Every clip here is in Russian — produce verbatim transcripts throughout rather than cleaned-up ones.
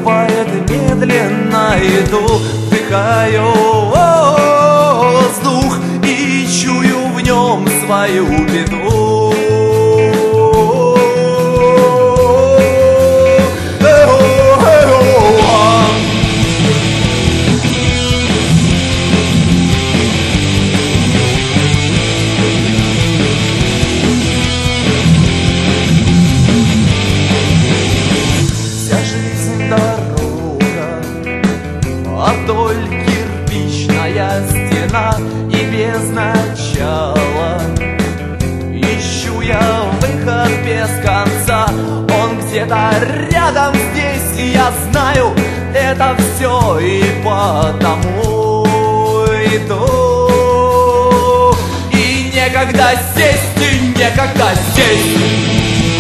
наступает медленно, иду, вдыхаю воздух и чую в нем свою беду. Вдоль кирпичная стена и без начала. Ищу я выход без конца, он где-то рядом здесь, я знаю, это все и потому иду. И некогда сесть, и некогда сесть.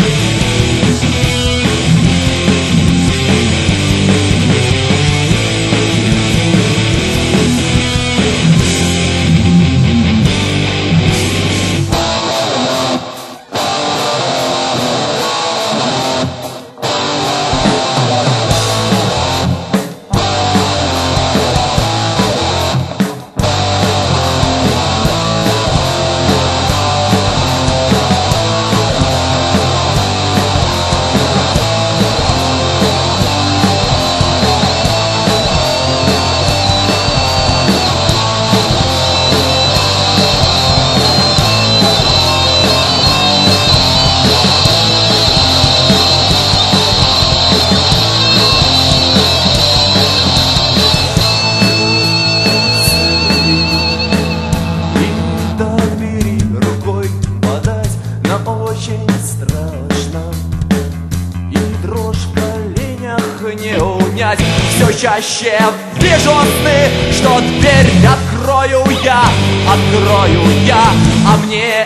Очень страшно, и дрожь в коленях не унять. Все чаще вижу сны, что дверь открою я, открою я, а мне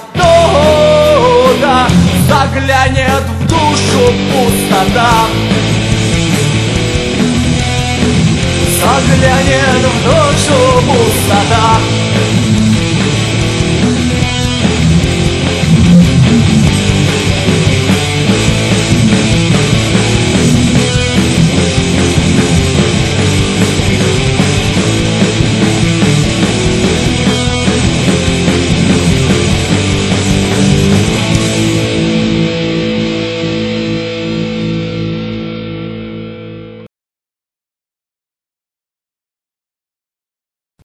оттуда заглянет в душу пустота. Заглянет в душу пустота.